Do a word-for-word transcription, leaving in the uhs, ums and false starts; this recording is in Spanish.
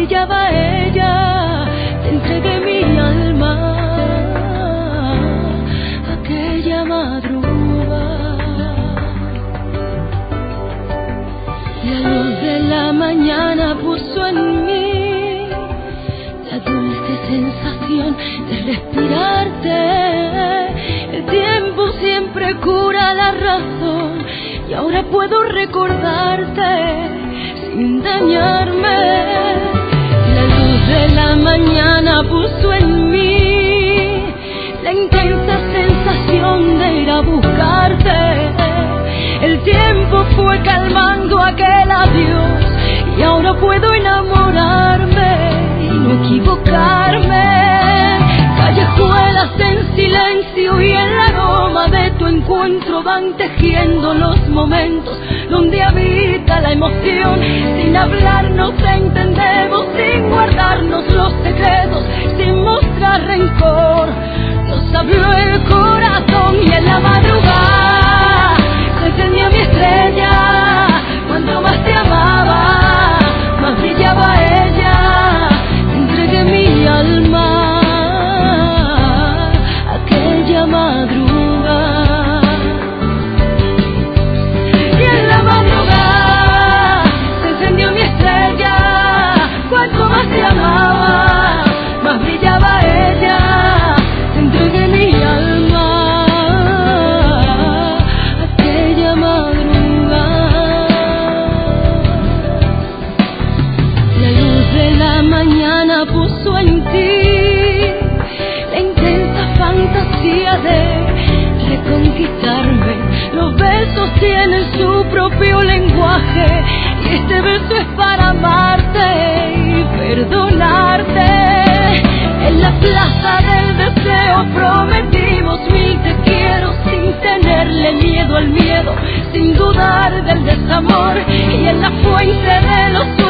brillaba ella, te entregué mi alma aquella madrugada. La luz de la mañana puso en mí la dulce sensación de respirarte. El tiempo siempre cura la razón y ahora puedo recordarte sin dañarme. La luz de la mañana puso en mí la intensa sensación de ir a buscarte. El tiempo fue calmando aquel adiós y ahora puedo enamorarme y no equivocarme. Callejuelas en silencio y el aroma de tu encuentro van tejiendo los momentos donde habita la emoción. Sin hablar nos entendemos, sin guardarnos los secretos, sin mostrar rencor. Nos habló el corazón y en la madrugada se encendió mi estrella. Cuando más te amaba, más brillaba ella. Te entregué mi alma aquella madrugada. Y en la madrugada se encendió mi estrella. Cuanto más te amaba, más brillaba ella. Te entregué mi alma aquella madrugada. La luz de la mañana puso en ti la intensa fantasía de reconquistarme. Los besos tienen su propio lenguaje y este beso es para amarte y perdonarte. En la plaza del deseo prometimos mil te quiero sin tenerle miedo al miedo, sin dudar del desamor. Y en la fuente de los